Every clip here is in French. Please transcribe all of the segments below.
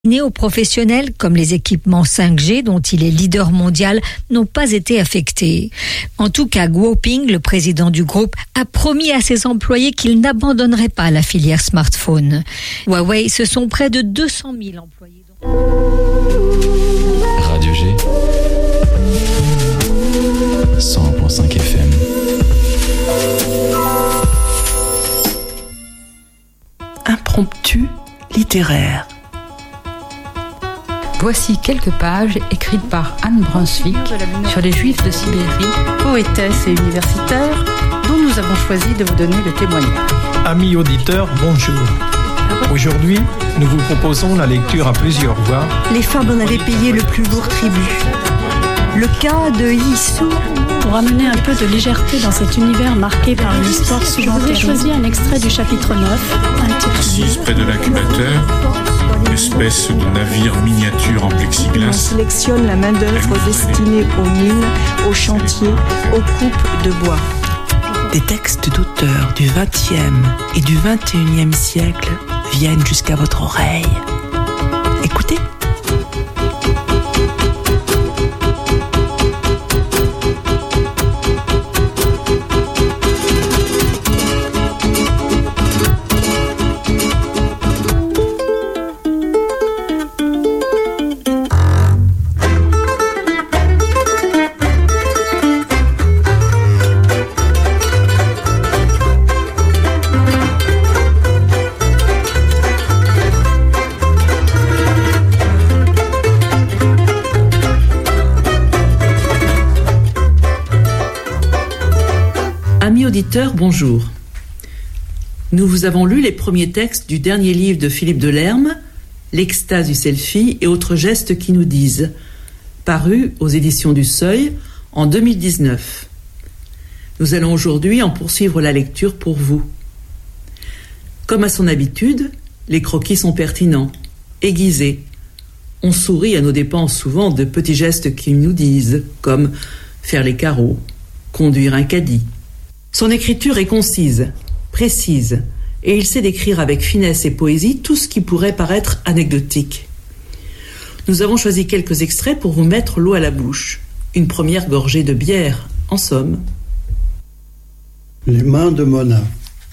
Aux professionnels, comme les équipements 5G dont il est leader mondial, n'ont pas été affectés. En tout cas, Guo Ping, le président du groupe, a promis à ses employés qu'il n'abandonnerait pas la filière smartphone. Huawei, ce sont près de 200 000 employés. Radio G 100.5 FM. Impromptu littéraire. Voici quelques pages écrites par Anne Brunswick sur les Juifs de Sibérie, Poétesse et universitaire, dont nous avons choisi de vous donner le témoignage. Amis auditeurs, bonjour. Aujourd'hui, nous vous proposons la lecture à plusieurs voix. Les femmes en avaient payé le plus lourd tribut. Le cas de Yissou. Pour amener un peu de légèreté dans cet univers marqué par une histoire souvent terrible, j'ai choisi un extrait du chapitre 9, intitulé Assise près de l'incubateur, espèce de navire miniature en plexiglas. On sélectionne la main-d'œuvre destinée aux mines, aux chantiers, aux coupes de bois. Des textes d'auteurs du XXe et du XXIe siècle viennent jusqu'à votre oreille. Écoutez. Amis auditeurs, bonjour. Nous vous avons lu les premiers textes du dernier livre de Philippe Delerme, L'extase du selfie et autres gestes qui nous disent, paru aux éditions du Seuil en 2019. Nous allons aujourd'hui en poursuivre la lecture pour vous. Comme à son habitude, les croquis sont pertinents, aiguisés. On sourit à nos dépens souvent de petits gestes qui nous disent, comme faire les carreaux, conduire un caddie. Son écriture est concise, précise, et il sait décrire avec finesse et poésie tout ce qui pourrait paraître anecdotique. Nous avons choisi quelques extraits pour vous mettre l'eau à la bouche. Une première gorgée de bière, en somme. Les mains de Mona.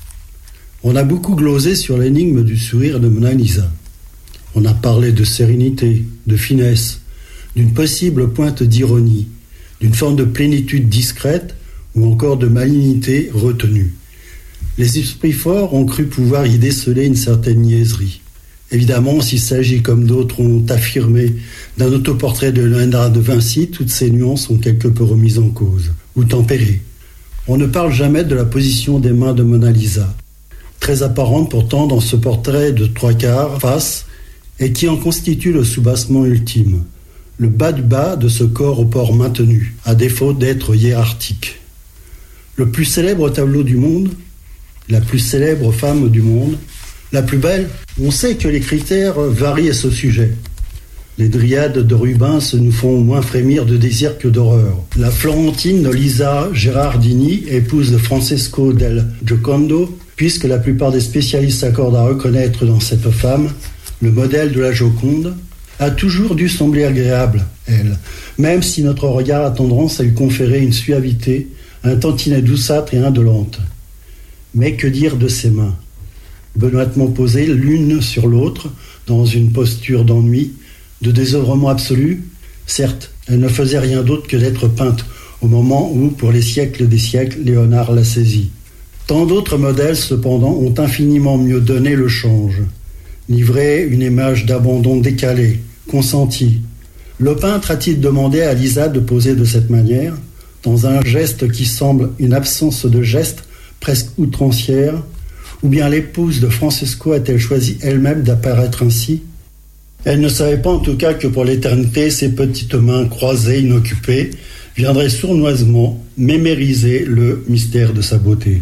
On a beaucoup glosé sur l'énigme du sourire de Mona Lisa. On a parlé de sérénité, de finesse, d'une possible pointe d'ironie, d'une forme de plénitude discrète ou encore de malignité retenue. Les esprits forts ont cru pouvoir y déceler une certaine niaiserie. Évidemment, s'il s'agit, comme d'autres ont affirmé, d'un autoportrait de Léonard de Vinci, toutes ces nuances ont quelque peu remises en cause, ou tempérées. On ne parle jamais de la position des mains de Mona Lisa, très apparente pourtant dans ce portrait de 3/4 face, et qui en constitue le soubassement ultime, le bas du bas de ce corps au port maintenu, à défaut d'être hiérarchique. Le plus célèbre tableau du monde, la plus célèbre femme du monde, la plus belle, on sait que les critères varient à ce sujet. Les dryades de Rubens nous font moins frémir de désir que d'horreur. La Florentine Lisa Gerardini, épouse de Francesco del Giocondo, puisque la plupart des spécialistes s'accordent à reconnaître dans cette femme le modèle de la Joconde, a toujours dû sembler agréable, elle, même si notre regard a tendance à lui conférer une suavité, un tantinet douceâtre et indolente. Mais que dire de ses mains, benoîtement posées l'une sur l'autre, dans une posture d'ennui, de désœuvrement absolu? Certes, elle ne faisait rien d'autre que d'être peinte, au moment où, pour les siècles des siècles, Léonard l'a saisie. Tant d'autres modèles, cependant, ont infiniment mieux donné le change, livré une image d'abandon décalé, consenti. Le peintre a-t-il demandé à Lisa de poser de cette manière, dans un geste qui semble une absence de geste presque outrancière, ou bien l'épouse de Francesco a-t-elle choisi elle-même d'apparaître ainsi? Elle ne savait pas en tout cas que pour l'éternité, ses petites mains croisées, inoccupées, viendraient sournoisement mémériser le mystère de sa beauté.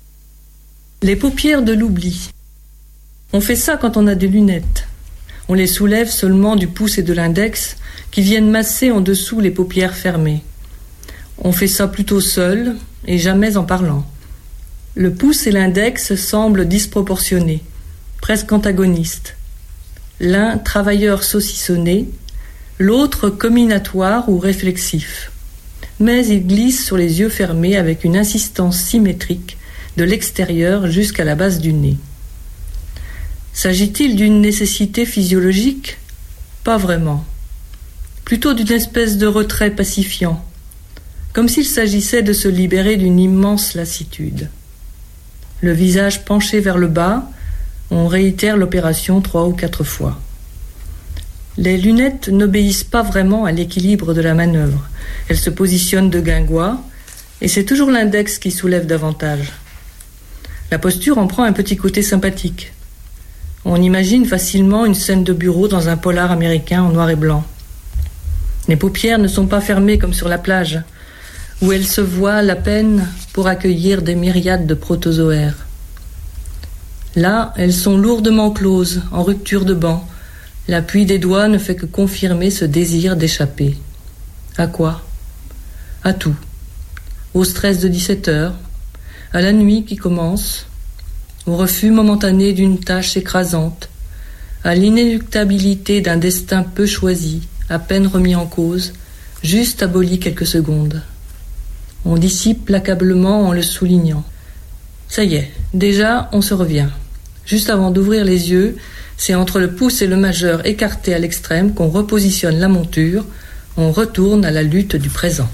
Les paupières de l'oubli. On fait ça quand on a des lunettes. On les soulève seulement du pouce et de l'index qui viennent masser en dessous les paupières fermées. On fait ça plutôt seul et jamais en parlant. Le pouce et l'index semblent disproportionnés, presque antagonistes. l'un travailleur saucissonné, l'autre comminatoire ou réflexif. Mais il glisse sur les yeux fermés avec une insistance symétrique de l'extérieur jusqu'à la base du nez. S'agit-il d'une nécessité physiologique ? Pas vraiment. Plutôt d'une espèce de retrait pacifiant, comme s'il s'agissait de se libérer d'une immense lassitude. Le visage penché vers le bas, on réitère l'opération 3 ou 4 fois. Les lunettes n'obéissent pas vraiment à l'équilibre de la manœuvre. Elles se positionnent de guingois, et c'est toujours l'index qui soulève davantage. La posture en prend un petit côté sympathique. On imagine facilement une scène de bureau dans un polar américain en noir et blanc. Les paupières ne sont pas fermées comme sur la plage, où elles se voilent à peine pour accueillir des myriades de protozoaires. Là, elles sont lourdement closes, en rupture de banc. L'appui des doigts ne fait que confirmer ce désir d'échapper. À quoi ? À tout. Au stress de 17 heures, à la nuit qui commence, au refus momentané d'une tâche écrasante, à l'inéluctabilité d'un destin peu choisi, à peine remis en cause, juste aboli quelques secondes. On dissipe l'accablement en le soulignant. Ça y est, déjà on se revient. Juste avant d'ouvrir les yeux, c'est entre le pouce et le majeur écarté à l'extrême qu'on repositionne la monture, on retourne à la lutte du présent.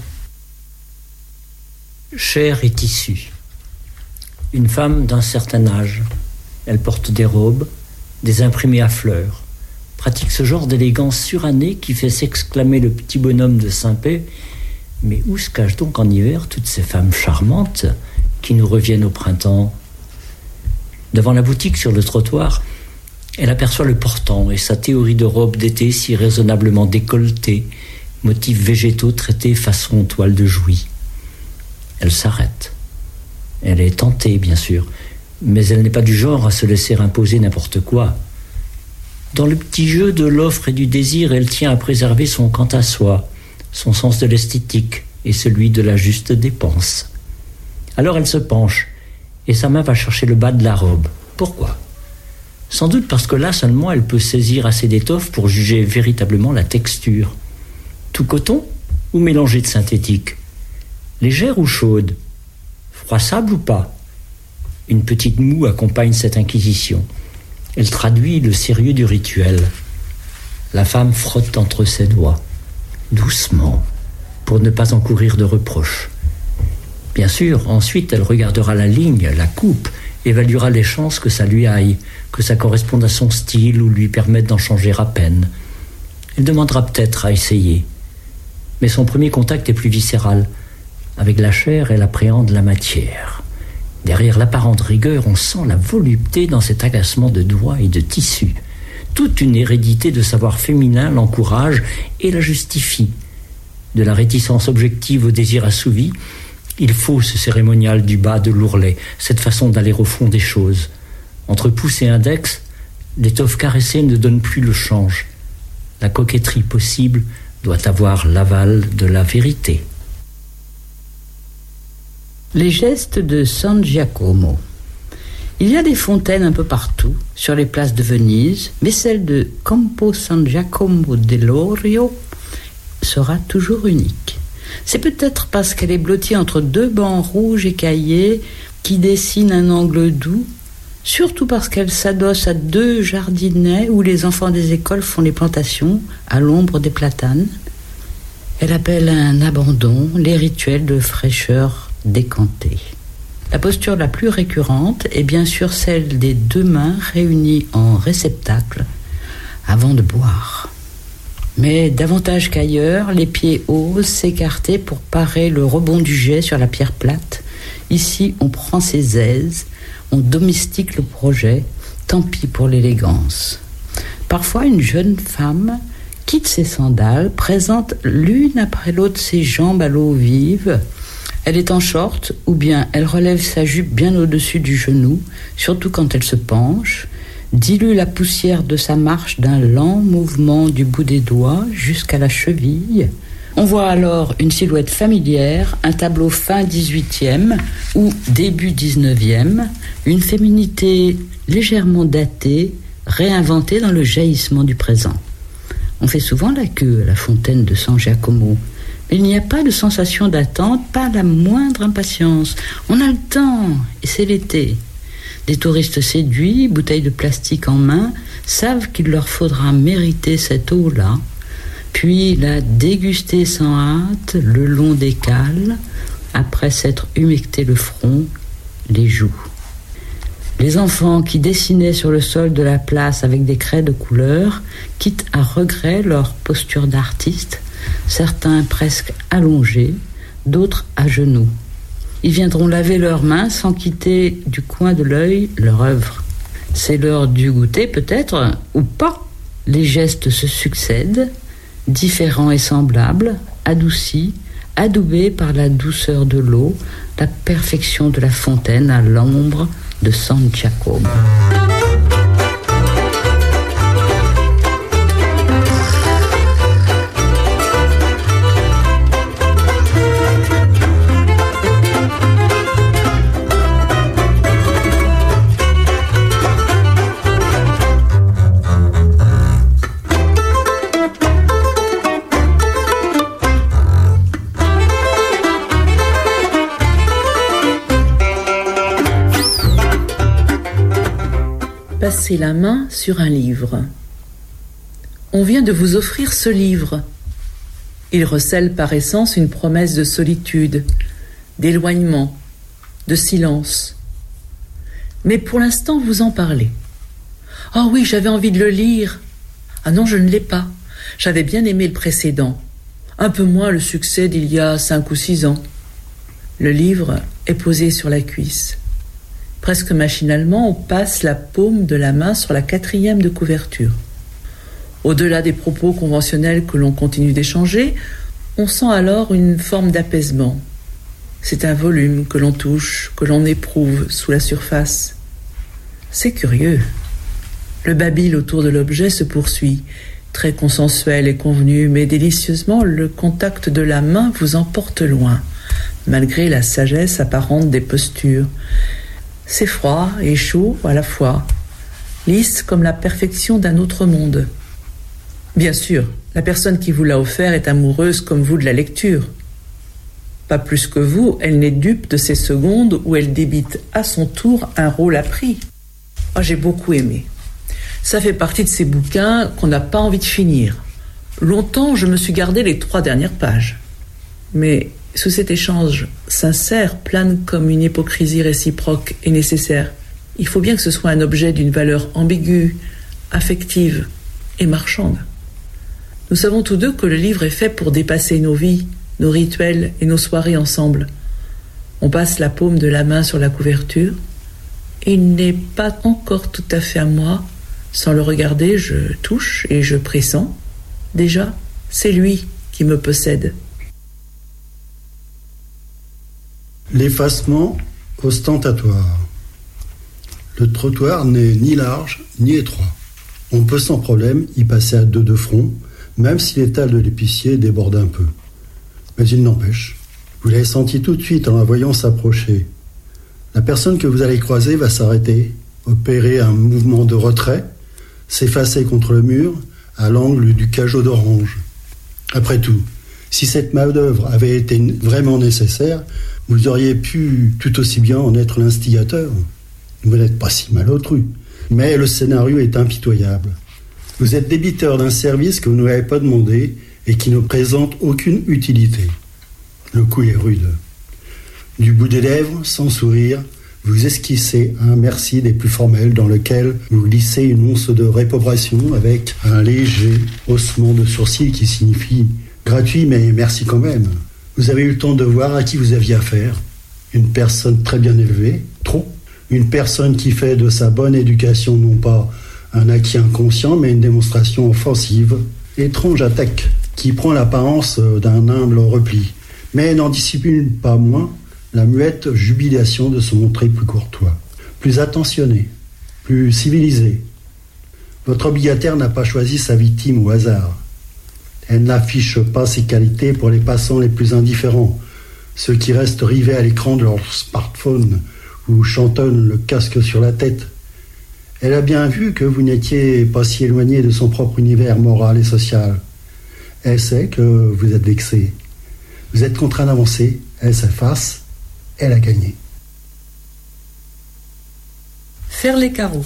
Chair et tissu. Une femme d'un certain âge. Elle porte des robes, des imprimés à fleurs. Pratique ce genre d'élégance surannée qui fait s'exclamer le petit bonhomme de Saint-Pé. Mais où se cachent donc en hiver toutes ces femmes charmantes qui nous reviennent au printemps ? Devant la boutique sur le trottoir, elle aperçoit le portant et sa théorie de robe d'été si raisonnablement décolletée, motifs végétaux traités façon toile de Jouy. Elle s'arrête. Elle est tentée, bien sûr, mais elle n'est pas du genre à se laisser imposer n'importe quoi. Dans le petit jeu de l'offre et du désir, elle tient à préserver son quant à soi, son sens de l'esthétique et celui de la juste dépense. Alors elle se penche, et sa main va chercher le bas de la robe. Pourquoi ? Sans doute parce que là seulement elle peut saisir assez d'étoffe pour juger véritablement la texture. Tout coton ou mélangé de synthétique ? Légère ou chaude ? Froissable ou pas ? Une petite moue accompagne cette inquisition. Elle traduit le sérieux du rituel. La femme frotte entre ses doigts, doucement, pour ne pas encourir de reproches. Bien sûr, ensuite, elle regardera la ligne, la coupe, évaluera les chances que ça lui aille, que ça corresponde à son style ou lui permette d'en changer à peine. Elle demandera peut-être à essayer. Mais son premier contact est plus viscéral. Avec la chair, elle appréhende la matière. Derrière l'apparente rigueur, on sent la volupté dans cet agacement de doigts et de tissus. Toute une hérédité de savoir féminin l'encourage et la justifie. De la réticence objective au désir assouvi, il faut ce cérémonial du bas de l'ourlet, cette façon d'aller au fond des choses. Entre pouce et index, l'étoffe caressée ne donne plus le change. La coquetterie possible doit avoir l'aval de la vérité. Les gestes de San Giacomo. Il y a des fontaines un peu partout, sur les places de Venise, mais celle de Campo San Giacomo dell'Orio sera toujours unique. C'est peut-être parce qu'elle est blottie entre deux bancs rouges écaillés qui dessinent un angle doux, surtout parce qu'elle s'adosse à deux jardinets où les enfants des écoles font les plantations à l'ombre des platanes. Elle appelle à un abandon les rituels de fraîcheur décantée. La posture la plus récurrente est bien sûr celle des deux mains réunies en réceptacle avant de boire. Mais davantage qu'ailleurs, les pieds osent s'écarter pour parer le rebond du jet sur la pierre plate. Ici, on prend ses aises, on domestique le projet, tant pis pour l'élégance. Parfois, une jeune femme quitte ses sandales, présente l'une après l'autre ses jambes à l'eau vive. Elle est en short, ou bien elle relève sa jupe bien au-dessus du genou, surtout quand elle se penche, dilue la poussière de sa marche d'un lent mouvement du bout des doigts jusqu'à la cheville. On voit alors une silhouette familière, un tableau fin 18e ou début 19e, une féminité légèrement datée, réinventée dans le jaillissement du présent. On fait souvent la queue à la fontaine de San Giacomo, mais il n'y a pas de sensation d'attente, pas la moindre impatience. On a le temps, et c'est l'été. Des touristes séduits, bouteilles de plastique en main, savent qu'il leur faudra mériter cette eau-là, puis la déguster sans hâte le long des cales, après s'être humecté le front, les joues. Les enfants qui dessinaient sur le sol de la place avec des craies de couleur quittent à regret leur posture d'artiste, certains presque allongés, d'autres à genoux. Ils viendront laver leurs mains sans quitter du coin de l'œil leur œuvre. C'est l'heure du goûter peut-être, ou pas. Les gestes se succèdent, différents et semblables, adoucis, adoubés par la douceur de l'eau, la perfection de la fontaine à l'ombre de San Giacomo. Passez la main sur un livre. On vient de vous offrir ce livre. Il recèle par essence une promesse de solitude, d'éloignement, de silence. Mais pour l'instant, vous en parlez. « Ah oui, j'avais envie de le lire. Ah non, je ne l'ai pas. J'avais bien aimé le précédent. Un peu moins le succès d'il y a 5 ou 6 ans. » Le livre est posé sur la cuisse. Presque machinalement, on passe la paume de la main sur la 4e de couverture. Au-delà des propos conventionnels que l'on continue d'échanger, on sent alors une forme d'apaisement. C'est un volume que l'on touche, que l'on éprouve sous la surface. C'est curieux. Le babil autour de l'objet se poursuit, très consensuel et convenu, mais délicieusement, le contact de la main vous emporte loin, malgré la sagesse apparente des postures. C'est froid et chaud à la fois, lisse comme la perfection d'un autre monde. Bien sûr, la personne qui vous l'a offert est amoureuse comme vous de la lecture. Pas plus que vous, elle n'est dupe de ces secondes où elle débite à son tour un rôle appris. Ah, j'ai beaucoup aimé. Ça fait partie de ces bouquins qu'on n'a pas envie de finir. Longtemps, je me suis gardé les 3 dernières pages. Mais sous cet échange sincère plane comme une hypocrisie réciproque et nécessaire. Il faut bien que ce soit un objet d'une valeur ambiguë, affective et marchande. Nous savons tous deux que le livre est fait pour dépasser nos vies, nos rituels et nos soirées ensemble. On passe la paume de la main sur la couverture et il n'est pas encore tout à fait à moi. Sans le regarder, je touche et je pressens. Déjà, c'est lui qui me possède. L'effacement ostentatoire. Le trottoir n'est ni large ni étroit. On peut sans problème y passer à 2 de front, même si l'étal de l'épicier déborde un peu. Mais il n'empêche, vous l'avez senti tout de suite en la voyant s'approcher. La personne que vous allez croiser va s'arrêter, opérer un mouvement de retrait, s'effacer contre le mur à l'angle du cajot d'orange. Après tout, si cette main-d'œuvre avait été vraiment nécessaire, vous auriez pu tout aussi bien en être l'instigateur. Vous n'êtes pas si malotru. Mais le scénario est impitoyable. Vous êtes débiteur d'un service que vous ne l'avez pas demandé et qui ne présente aucune utilité. Le coup est rude. Du bout des lèvres, sans sourire, vous esquissez un merci des plus formels dans lequel vous glissez une once de réprobation avec un léger haussement de sourcils qui signifie « gratuit mais merci quand même ». Vous avez eu le temps de voir à qui vous aviez affaire. Une personne très bien élevée, trop. Une personne qui fait de sa bonne éducation non pas un acquis inconscient, mais une démonstration offensive. Étrange attaque, qui prend l'apparence d'un humble repli, mais n'en dissimule pas moins la muette jubilation de se montrer plus courtois, plus attentionné, plus civilisé. Votre obligataire n'a pas choisi sa victime au hasard. Elle n'affiche pas ses qualités pour les passants les plus indifférents, ceux qui restent rivés à l'écran de leur smartphone ou chantonnent le casque sur la tête. Elle a bien vu que vous n'étiez pas si éloigné de son propre univers moral et social. Elle sait que vous êtes vexé. Vous êtes contraint d'avancer. Elle s'efface. Elle a gagné. Faire les carreaux.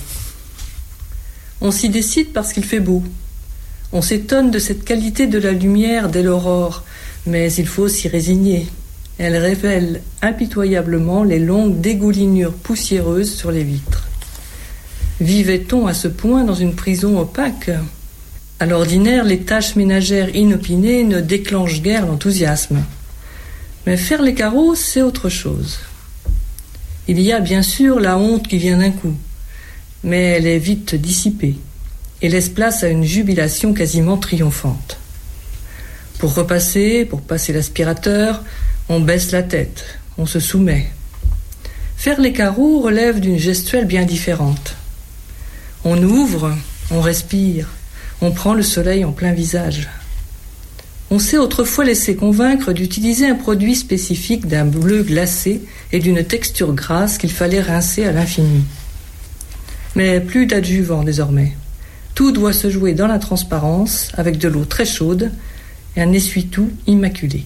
On s'y décide parce qu'il fait beau. On s'étonne de cette qualité de la lumière dès l'aurore, mais il faut s'y résigner. Elle révèle impitoyablement les longues dégoulinures poussiéreuses sur les vitres. Vivait-on à ce point dans une prison opaque ? À l'ordinaire, les tâches ménagères inopinées ne déclenchent guère l'enthousiasme. Mais faire les carreaux, c'est autre chose. Il y a bien sûr la honte qui vient d'un coup, mais elle est vite dissipée et laisse place à une jubilation quasiment triomphante. Pour repasser, pour passer l'aspirateur, on baisse la tête, on se soumet. Faire les carreaux relève d'une gestuelle bien différente. On ouvre, on respire, on prend le soleil en plein visage. On s'est autrefois laissé convaincre d'utiliser un produit spécifique d'un bleu glacé et d'une texture grasse qu'il fallait rincer à l'infini. Mais plus d'adjuvants désormais. Tout doit se jouer dans la transparence, avec de l'eau très chaude et un essuie-tout immaculé.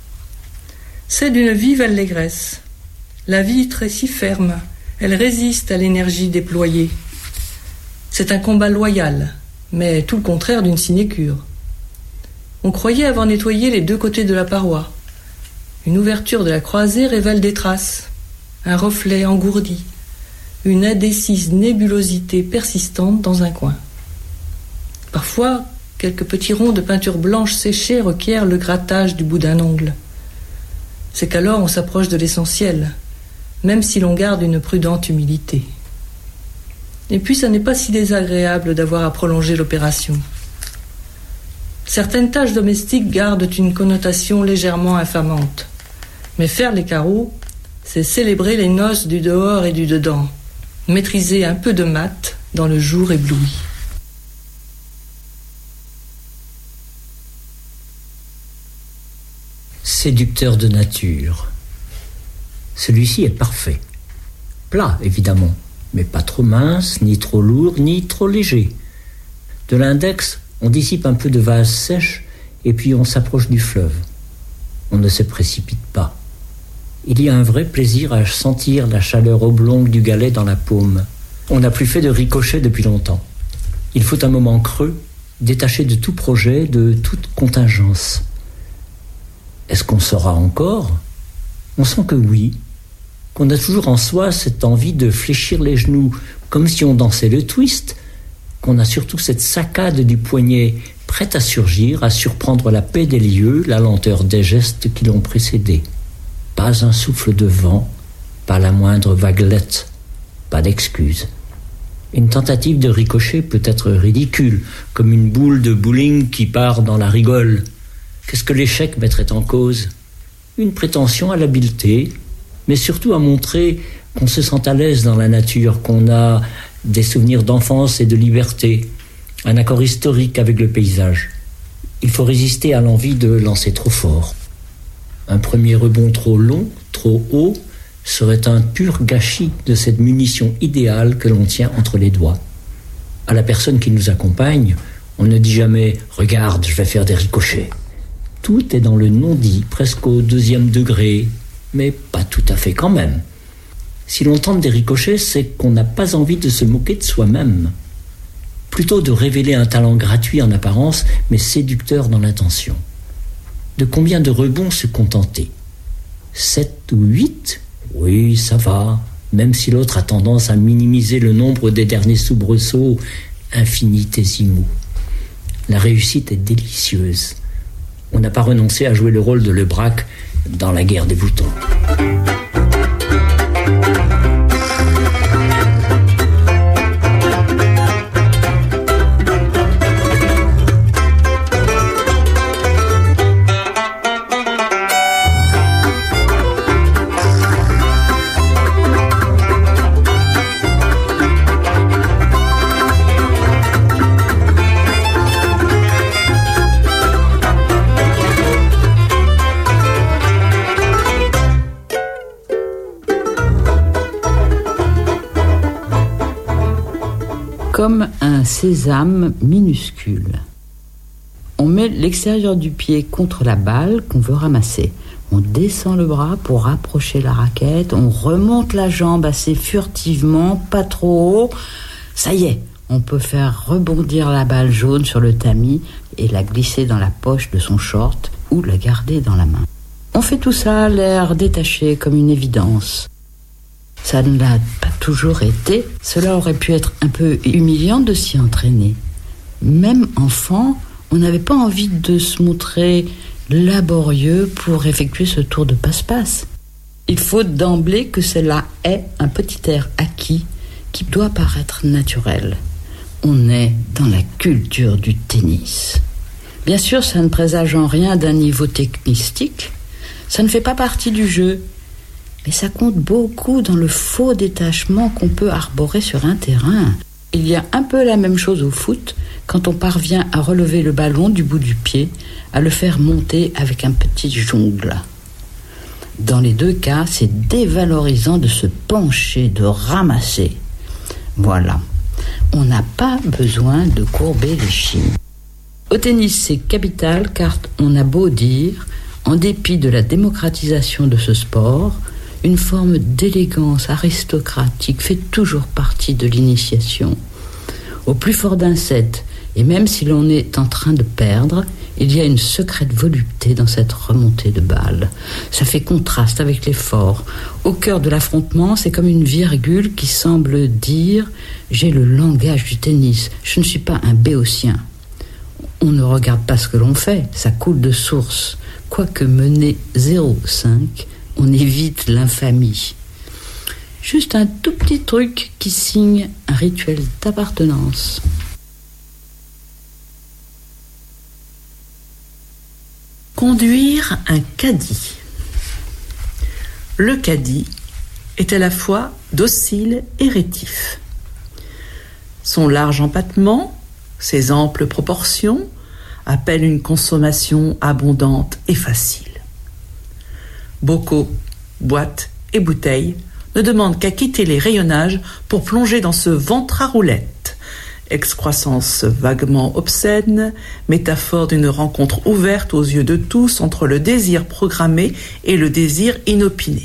C'est d'une vive allégresse. La vitre est si ferme, elle résiste à l'énergie déployée. C'est un combat loyal, mais tout le contraire d'une sinécure. On croyait avoir nettoyé les deux côtés de la paroi. Une ouverture de la croisée révèle des traces, un reflet engourdi, une indécise nébulosité persistante dans un coin. Parfois, quelques petits ronds de peinture blanche séchée requièrent le grattage du bout d'un ongle. C'est qu'alors on s'approche de l'essentiel, même si l'on garde une prudente humilité. Et puis ça n'est pas si désagréable d'avoir à prolonger l'opération. Certaines tâches domestiques gardent une connotation légèrement infamante. Mais faire les carreaux, c'est célébrer les noces du dehors et du dedans, maîtriser un peu de mat dans le jour ébloui. Séducteur de nature. Celui-ci est parfait. Plat, évidemment, mais pas trop mince, ni trop lourd, ni trop léger. De l'index, on dissipe un peu de vase sèche et puis on s'approche du fleuve. On ne se précipite pas. Il y a un vrai plaisir à sentir la chaleur oblongue du galet dans la paume. On n'a plus fait de ricochet depuis longtemps. Il faut un moment creux, détaché de tout projet, de toute contingence. Est-ce qu'on saura encore ? On sent que oui, qu'on a toujours en soi cette envie de fléchir les genoux, comme si on dansait le twist, qu'on a surtout cette saccade du poignet prête à surgir, à surprendre la paix des lieux, la lenteur des gestes qui l'ont précédé. Pas un souffle de vent, pas la moindre vaguelette, pas d'excuse. Une tentative de ricochet peut être ridicule, comme une boule de bowling qui part dans la rigole. Qu'est-ce que l'échec mettrait en cause ? Une prétention à l'habileté, mais surtout à montrer qu'on se sent à l'aise dans la nature, qu'on a des souvenirs d'enfance et de liberté, un accord historique avec le paysage. Il faut résister à l'envie de lancer trop fort. Un premier rebond trop long, trop haut, serait un pur gâchis de cette munition idéale que l'on tient entre les doigts. À la personne qui nous accompagne, on ne dit jamais « Regarde, je vais faire des ricochets ». Tout est dans le non-dit, presque au 2e degré, mais pas tout à fait quand même. Si l'on tente des ricochets, c'est qu'on n'a pas envie de se moquer de soi-même. Plutôt de révéler un talent gratuit en apparence, mais séducteur dans l'intention. De combien de rebonds se contenter ? 7 ou 8 ? Oui, ça va, même si l'autre a tendance à minimiser le nombre des derniers soubresauts infinitésimaux. La réussite est délicieuse. On n'a pas renoncé à jouer le rôle de Lebrac dans La guerre des boutons. comme un sésame minuscule. On met l'extérieur du pied contre la balle qu'on veut ramasser. On descend le bras pour rapprocher la raquette. On remonte la jambe assez furtivement, pas trop haut. Ça y est, on peut faire rebondir la balle jaune sur le tamis et la glisser dans la poche de son short ou la garder dans la main. On fait tout ça à l'air détaché comme une évidence. Ça ne l'a pas toujours été. Cela aurait pu être un peu humiliant de s'y entraîner. Même enfant, on n'avait pas envie de se montrer laborieux pour effectuer ce tour de passe-passe. Il faut d'emblée que cela ait un petit air acquis qui doit paraître naturel. On est dans la culture du tennis. Bien sûr, ça ne présage en rien d'un niveau technistique. Ça ne fait pas partie du jeu. Mais ça compte beaucoup dans le faux détachement qu'on peut arborer sur un terrain. Il y a un peu la même chose au foot, quand on parvient à relever le ballon du bout du pied, à le faire monter avec un petit jongle. Dans les deux cas, c'est dévalorisant de se pencher, de ramasser. Voilà, on n'a pas besoin de courber les chines. Au tennis, c'est capital car on a beau dire, en dépit de la démocratisation de ce sport, une forme d'élégance aristocratique fait toujours partie de l'initiation. Au plus fort d'un set, et même si l'on est en train de perdre, il y a une secrète volupté dans cette remontée de balle. Ça fait contraste avec l'effort. Au cœur de l'affrontement, c'est comme une virgule qui semble dire « J'ai le langage du tennis, je ne suis pas un béotien ». On ne regarde pas ce que l'on fait, ça coule de source. Quoique mener 0,5, on évite l'infamie. Juste un tout petit truc qui signe un rituel d'appartenance. Conduire un caddie. Le caddie est à la fois docile et rétif. Son large empattement, ses amples proportions appellent une consommation abondante et facile. Bocaux, boîtes et bouteilles ne demandent qu'à quitter les rayonnages pour plonger dans ce ventre à roulettes. Excroissance vaguement obscène, métaphore d'une rencontre ouverte aux yeux de tous entre le désir programmé et le désir inopiné.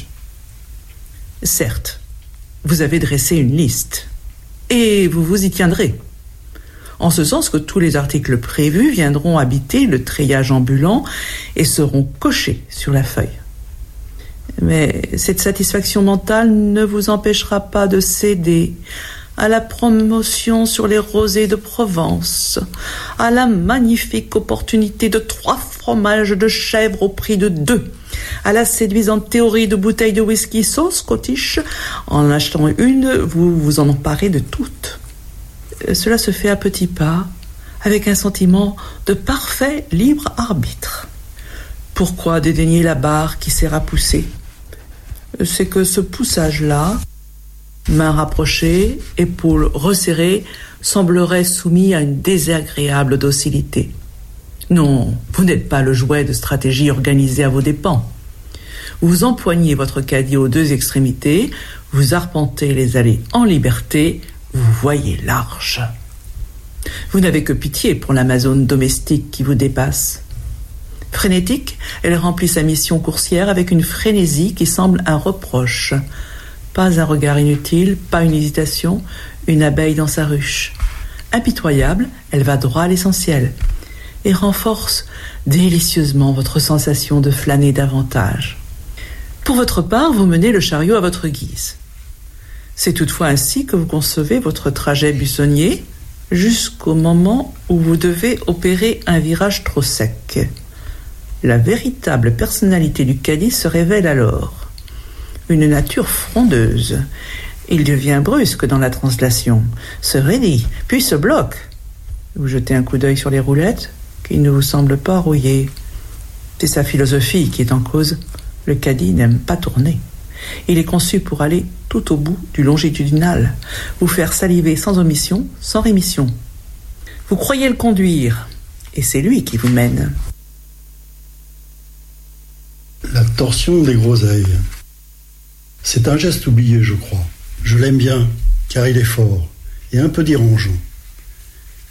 Certes, vous avez dressé une liste, et vous vous y tiendrez. En ce sens que tous les articles prévus viendront habiter le treillage ambulant et seront cochés sur la feuille. Mais cette satisfaction mentale ne vous empêchera pas de céder à la promotion sur les rosés de Provence, à la magnifique opportunité de 3 fromages de chèvre au prix de 2, à la séduisante théorie de bouteilles de whisky sauce Scottish. En achetant une, vous vous en emparez de toutes. Cela se fait à petits pas, avec un sentiment de parfait libre arbitre. Pourquoi dédaigner la barre qui sert à pousser ? C'est que ce poussage-là, mains rapprochées, épaules resserrées, semblerait soumis à une désagréable docilité. Non, vous n'êtes pas le jouet de stratégie organisée à vos dépens. Vous empoignez votre caddie aux 2 extrémités, vous arpentez les allées en liberté, vous voyez large. Vous n'avez que pitié pour l'Amazone domestique qui vous dépasse. Frénétique, elle remplit sa mission coursière avec une frénésie qui semble un reproche. Pas un regard inutile, pas une hésitation, une abeille dans sa ruche. Impitoyable, elle va droit à l'essentiel et renforce délicieusement votre sensation de flâner davantage. Pour votre part, vous menez le chariot à votre guise. C'est toutefois ainsi que vous concevez votre trajet buissonnier jusqu'au moment où vous devez opérer un virage trop sec. La véritable personnalité du caddie se révèle alors. Une nature frondeuse. Il devient brusque dans la translation, se raidit, puis se bloque. Vous jetez un coup d'œil sur les roulettes, qui ne vous semblent pas rouillées. C'est sa philosophie qui est en cause. Le caddie n'aime pas tourner. Il est conçu pour aller tout au bout du longitudinal, vous faire saliver sans omission, sans rémission. Vous croyez le conduire, et c'est lui qui vous mène. La torsion des groseilles. C'est un geste oublié, je crois. Je l'aime bien, car il est fort et un peu dérangeant.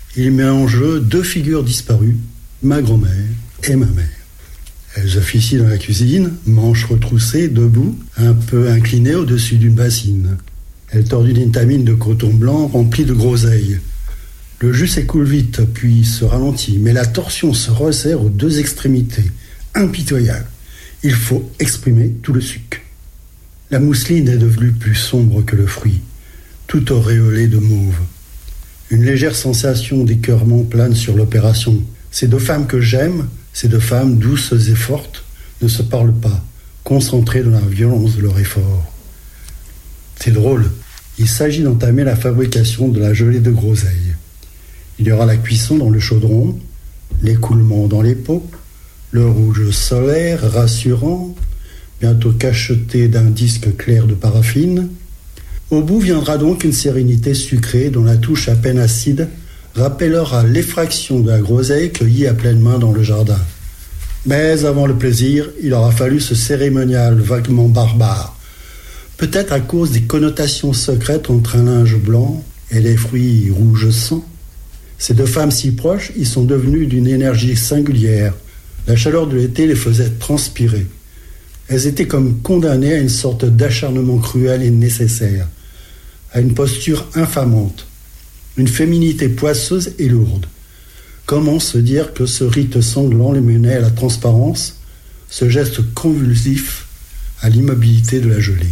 Il met en jeu 2 figures disparues, ma grand-mère et ma mère. Elles officient dans la cuisine, manches retroussées, debout, un peu inclinées au-dessus d'une bassine. Elles tordent une étamine de coton blanc remplie de groseilles. Le jus s'écoule vite, puis se ralentit, mais la torsion se resserre aux 2 extrémités. Impitoyable. Il faut exprimer tout le suc. La mousseline est devenue plus sombre que le fruit, tout auréolée de mauve. Une légère sensation d'écœurement plane sur l'opération. Ces 2 femmes que j'aime, ces 2 femmes douces et fortes, ne se parlent pas, concentrées dans la violence de leur effort. C'est drôle, il s'agit d'entamer la fabrication de la gelée de groseille. Il y aura la cuisson dans le chaudron, l'écoulement dans les pots, le rouge solaire rassurant, bientôt cacheté d'un disque clair de paraffine. Au bout viendra donc une sérénité sucrée dont la touche à peine acide rappellera l'effraction de la groseille cueillie à pleine main dans le jardin. Mais avant le plaisir, il aura fallu ce cérémonial vaguement barbare. Peut-être à cause des connotations secrètes entre un linge blanc et les fruits rouge sang. Ces 2 femmes si proches, ils sont devenus d'une énergie singulière. La chaleur de l'été les faisait transpirer. Elles étaient comme condamnées à une sorte d'acharnement cruel et nécessaire, à une posture infamante, une féminité poisseuse et lourde. Comment se dire que ce rite sanglant les menait à la transparence, ce geste convulsif à l'immobilité de la gelée?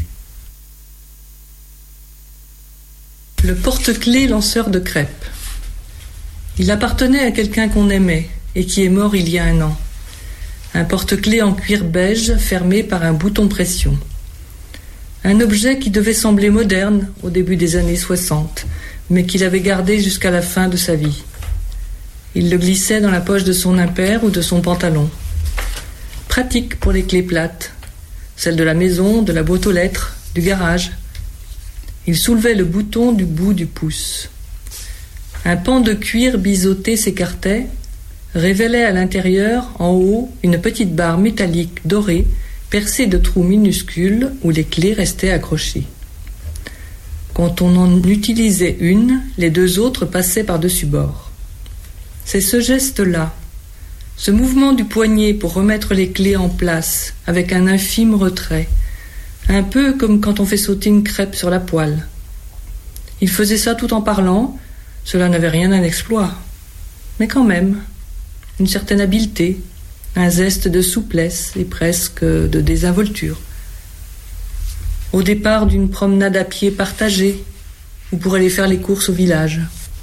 Le porte-clés lanceur de crêpes. Il appartenait à quelqu'un qu'on aimait et qui est mort il y a 1 an. Un porte-clés en cuir beige fermé par un bouton pression. Un objet qui devait sembler moderne au début des années 60, mais qu'il avait gardé jusqu'à la fin de sa vie. Il le glissait dans la poche de son impair ou de son pantalon. Pratique pour les clés plates, celles de la maison, de la boîte aux lettres, du garage. Il soulevait le bouton du bout du pouce. Un pan de cuir biseauté s'écartait, révélait à l'intérieur, en haut, une petite barre métallique dorée, percée de trous minuscules où les clés restaient accrochées. Quand on en utilisait une, les 2 autres passaient par-dessus bord. C'est ce geste-là, ce mouvement du poignet pour remettre les clés en place, avec un infime retrait, un peu comme quand on fait sauter une crêpe sur la poêle. Il faisait ça tout en parlant, cela n'avait rien d'un exploit, mais quand même, une certaine habileté, un zeste de souplesse et presque de désinvolture. Au départ d'une promenade à pied partagée, ou pour aller faire les courses au village.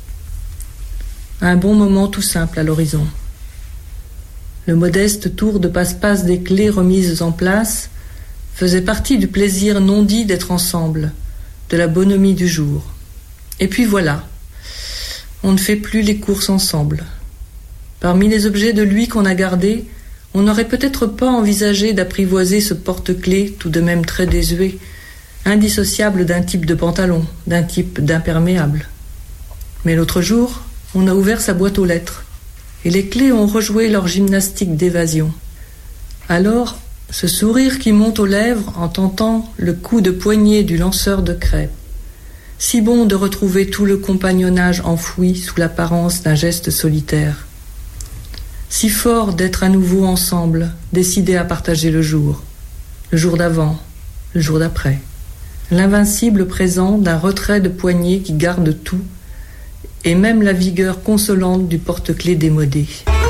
Un bon moment tout simple à l'horizon. Le modeste tour de passe-passe des clés remises en place faisait partie du plaisir non dit d'être ensemble, de la bonhomie du jour. Et puis voilà, on ne fait plus les courses ensemble. Parmi les objets de lui qu'on a gardés, on n'aurait peut-être pas envisagé d'apprivoiser ce porte-clés tout de même très désuet, indissociable d'un type de pantalon, d'un type d'imperméable. Mais l'autre jour, on a ouvert sa boîte aux lettres, et les clés ont rejoué leur gymnastique d'évasion. Alors, ce sourire qui monte aux lèvres en tentant le coup de poignet du lanceur de crêpes, si bon de retrouver tout le compagnonnage enfoui sous l'apparence d'un geste solitaire. Si fort d'être à nouveau ensemble, décidés à partager le jour d'avant, le jour d'après. L'invincible présent d'un retrait de poignet qui garde tout, et même la vigueur consolante du porte-clés démodé.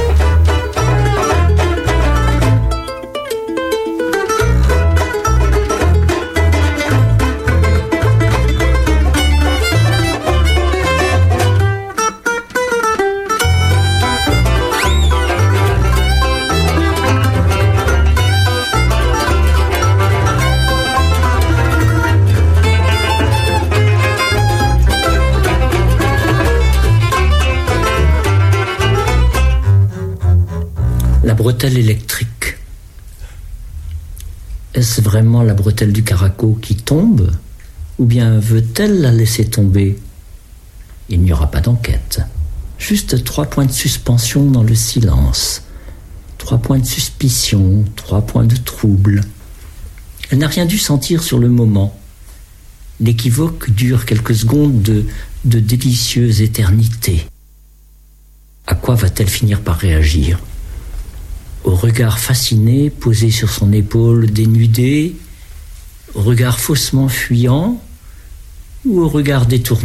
La bretelle électrique. Est-ce vraiment la bretelle du Caraco qui tombe, ou bien veut-elle la laisser tomber? Il n'y aura pas d'enquête. Juste 3 points de suspension dans le silence. 3 points de suspicion, 3 points de trouble. Elle n'a rien dû sentir sur le moment. L'équivoque dure quelques secondes de délicieuse éternité. À quoi va-t-elle finir par réagir ? Au regard fasciné posé sur son épaule dénudée, au regard faussement fuyant ou au regard détourné ?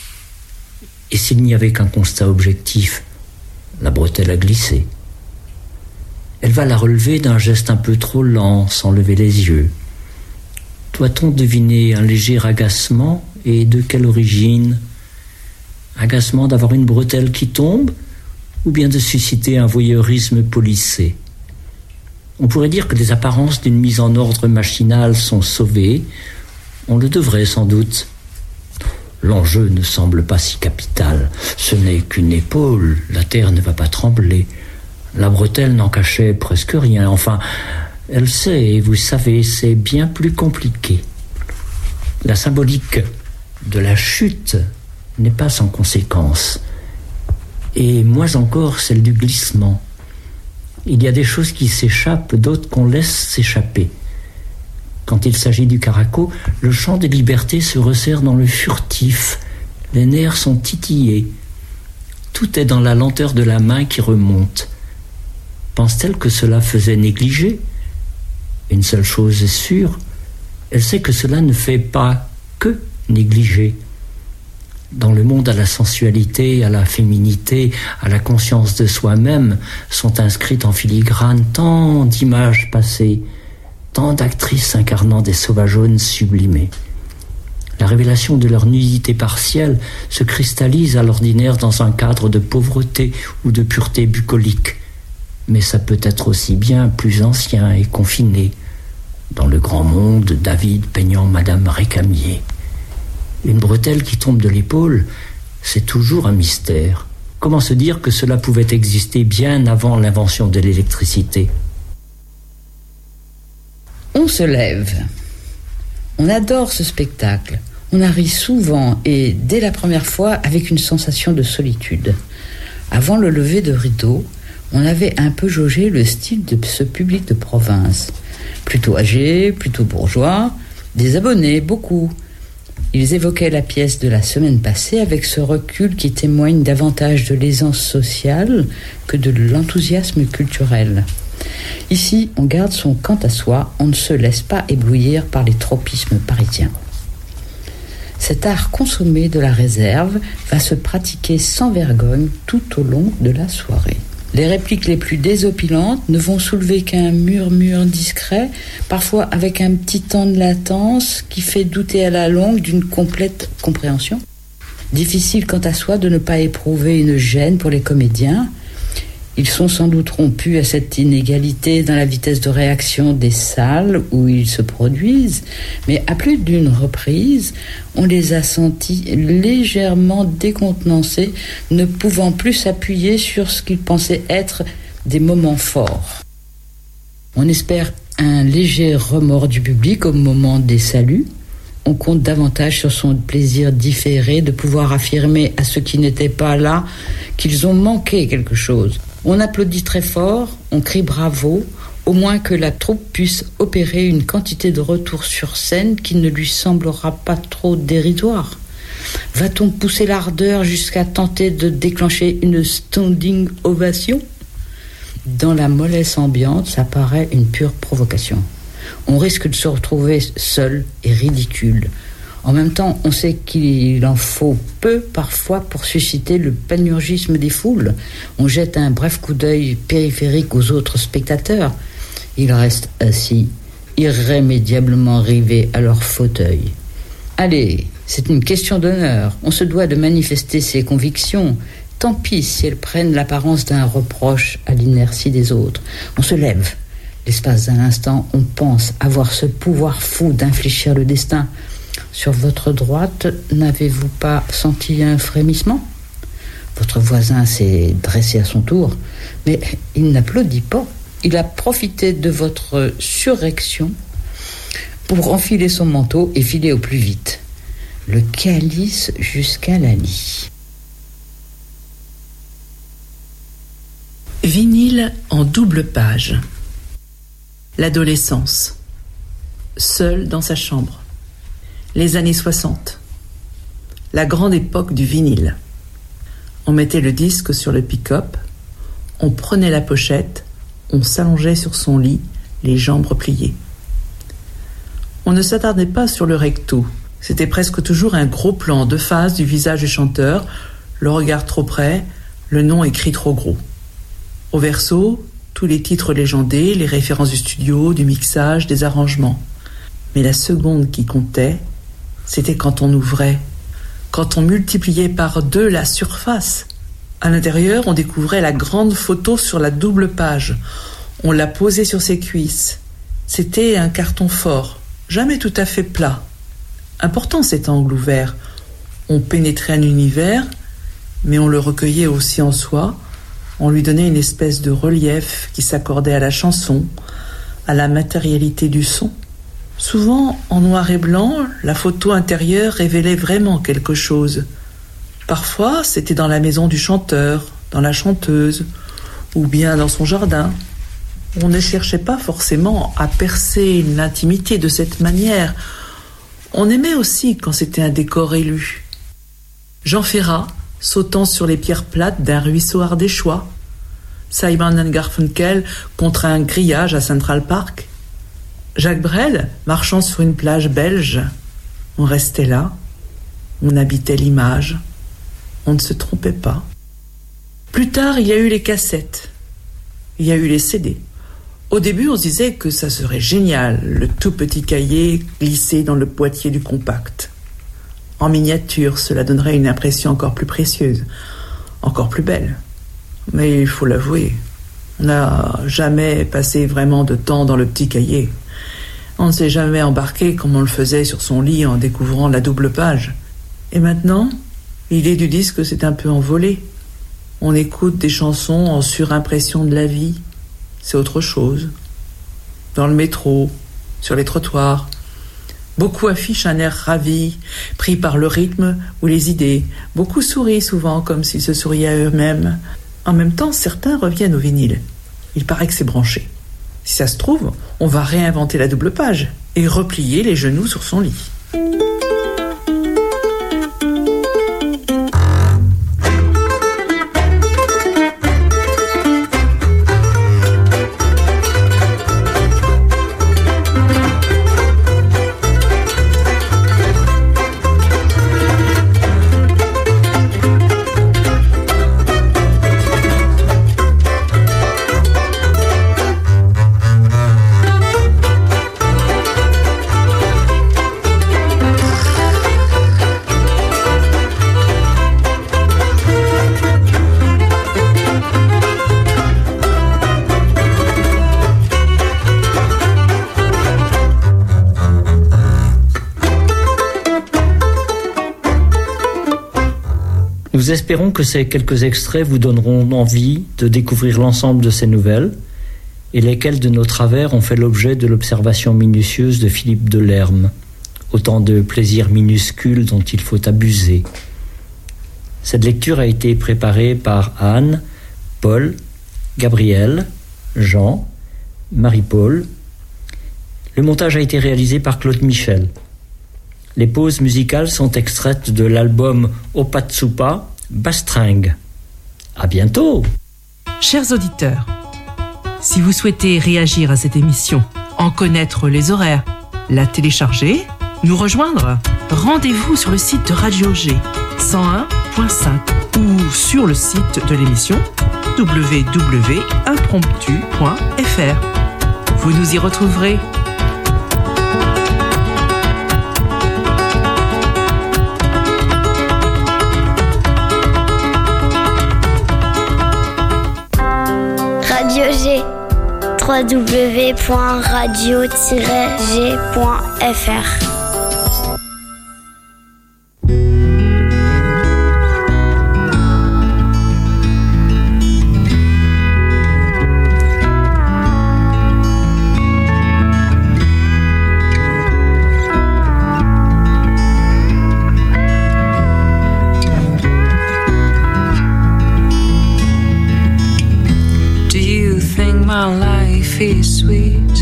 Et s'il n'y avait qu'un constat objectif, la bretelle a glissé. Elle va la relever d'un geste un peu trop lent, sans lever les yeux. Doit-on deviner un léger agacement, et de quelle origine ? Agacement d'avoir une bretelle qui tombe, ou bien de susciter un voyeurisme policé ? On pourrait dire que les apparences d'une mise en ordre machinale sont sauvées. On le devrait sans doute. L'enjeu ne semble pas si capital. Ce n'est qu'une épaule, la terre ne va pas trembler. La bretelle n'en cachait presque rien. Enfin, elle sait, et vous savez, c'est bien plus compliqué. La symbolique de la chute n'est pas sans conséquence. Et moins encore celle du glissement. Il y a des choses qui s'échappent, d'autres qu'on laisse s'échapper. Quand il s'agit du caraco, le champ des libertés se resserre dans le furtif. Les nerfs sont titillés. Tout est dans la lenteur de la main qui remonte. Pense-t-elle que cela faisait négliger ? Une seule chose est sûre, elle sait que cela ne fait pas que négliger. Dans le monde à la sensualité, à la féminité, à la conscience de soi-même, sont inscrites en filigrane tant d'images passées, tant d'actrices incarnant des sauvageonnes sublimées. La révélation de leur nudité partielle se cristallise à l'ordinaire dans un cadre de pauvreté ou de pureté bucolique. Mais ça peut être aussi bien plus ancien et confiné. Dans le grand monde, David peignant Madame Récamier. Une bretelle qui tombe de l'épaule, c'est toujours un mystère. Comment se dire que cela pouvait exister bien avant l'invention de l'électricité ? On se lève. On adore ce spectacle. On a ri souvent et, dès la première fois, avec une sensation de solitude. Avant le lever de rideau, on avait un peu jaugé le style de ce public de province. Plutôt âgé, plutôt bourgeois, des abonnés, beaucoup. Ils évoquaient la pièce de la semaine passée avec ce recul qui témoigne davantage de l'aisance sociale que de l'enthousiasme culturel. Ici, on garde son quant à soi, on ne se laisse pas éblouir par les tropismes parisiens. Cet art consommé de la réserve va se pratiquer sans vergogne tout au long de la soirée. Les répliques les plus désopilantes ne vont soulever qu'un murmure discret, parfois avec un petit temps de latence qui fait douter à la longue d'une complète compréhension. Difficile quant à soi de ne pas éprouver une gêne pour les comédiens. Ils sont sans doute rompus à cette inégalité dans la vitesse de réaction des salles où ils se produisent, mais à plus d'une reprise, on les a sentis légèrement décontenancés, ne pouvant plus s'appuyer sur ce qu'ils pensaient être des moments forts. On espère un léger remords du public au moment des saluts. On compte davantage sur son plaisir différé de pouvoir affirmer à ceux qui n'étaient pas là qu'ils ont manqué quelque chose. On applaudit très fort, on crie bravo, au moins que la troupe puisse opérer une quantité de retours sur scène qui ne lui semblera pas trop dérisoire. Va-t-on pousser l'ardeur jusqu'à tenter de déclencher une standing ovation ? Dans la mollesse ambiante, ça paraît une pure provocation. On risque de se retrouver seul et ridicule. En même temps, on sait qu'il en faut peu parfois pour susciter le panurgisme des foules. On jette un bref coup d'œil périphérique aux autres spectateurs. Ils restent assis, irrémédiablement rivés à leur fauteuil. Allez, c'est une question d'honneur. On se doit de manifester ses convictions. Tant pis si elles prennent l'apparence d'un reproche à l'inertie des autres. On se lève. L'espace d'un instant, on pense avoir ce pouvoir fou d'infléchir le destin. Sur votre droite, n'avez-vous pas senti un frémissement ? Votre voisin s'est dressé à son tour, mais il n'applaudit pas. Il a profité de votre surréaction pour enfiler son manteau et filer au plus vite. Le calice jusqu'à la lie. Vinyle en double page. L'adolescence. Seul dans sa chambre. Les années 60. La grande époque du vinyle. On mettait le disque sur le pick-up, on prenait la pochette, on s'allongeait sur son lit, les jambes repliées. On ne s'attardait pas sur le recto. C'était presque toujours un gros plan de face du visage du chanteur, le regard trop près, le nom écrit trop gros. Au verso, tous les titres légendés, les références du studio, du mixage, des arrangements. Mais la seconde qui comptait, c'était quand on ouvrait, quand on multipliait par 2 la surface. À l'intérieur, on découvrait la grande photo sur la double page. On la posait sur ses cuisses. C'était un carton fort, jamais tout à fait plat. Important cet angle ouvert. On pénétrait un univers, mais on le recueillait aussi en soi. On lui donnait une espèce de relief qui s'accordait à la chanson, à la matérialité du son. Souvent, en noir et blanc, la photo intérieure révélait vraiment quelque chose. Parfois, c'était dans la maison du chanteur, dans la chanteuse, ou bien dans son jardin. On ne cherchait pas forcément à percer l'intimité de cette manière. On aimait aussi quand c'était un décor élu. Jean Ferrat, sautant sur les pierres plates d'un ruisseau ardéchois. Simon & Garfunkel contre un grillage à Central Park. Jacques Brel marchant sur une plage belge. On restait là, on habitait l'image, on ne se trompait pas. Plus tard, il y a eu les cassettes, il y a eu les CD. Au début, on se disait que ça serait génial, le tout petit cahier glissé dans le boîtier du compact. En miniature, cela donnerait une impression encore plus précieuse, encore plus belle. Mais il faut l'avouer, on n'a jamais passé vraiment de temps dans le petit cahier. On ne s'est jamais embarqué comme on le faisait sur son lit en découvrant la double page. Et maintenant, l'idée du disque s'est un peu envolée. On écoute des chansons en surimpression de la vie. C'est autre chose. Dans le métro, sur les trottoirs, beaucoup affichent un air ravi, pris par le rythme ou les idées. Beaucoup sourient souvent comme s'ils se souriaient à eux-mêmes. En même temps, certains reviennent au vinyle. Il paraît que c'est branché. Si ça se trouve, on va réinventer la double page et replier les genoux sur son lit. Nous espérons que ces quelques extraits vous donneront envie de découvrir l'ensemble de ces nouvelles et lesquelles de nos travers ont fait l'objet de l'observation minutieuse de Philippe Delerme. Autant de plaisirs minuscules dont il faut abuser. Cette lecture a été préparée par Anne, Paul, Gabriel, Jean, Marie-Paul. Le montage a été réalisé par Claude Michel. Les pauses musicales sont extraites de l'album Opatsupa, Bastringue. À bientôt. Chers auditeurs, si vous souhaitez réagir à cette émission, en connaître les horaires, la télécharger, nous rejoindre, rendez-vous sur le site de Radio G 101.5 ou sur le site de l'émission www.impromptu.fr. Vous nous y retrouverez. Radio G, www.radio-g.fr. Is sweet.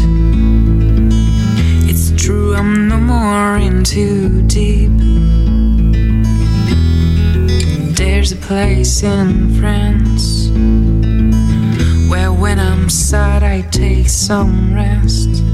It's true, I'm no more in too deep. There's There's a place in France where when I'm sad I take some rest.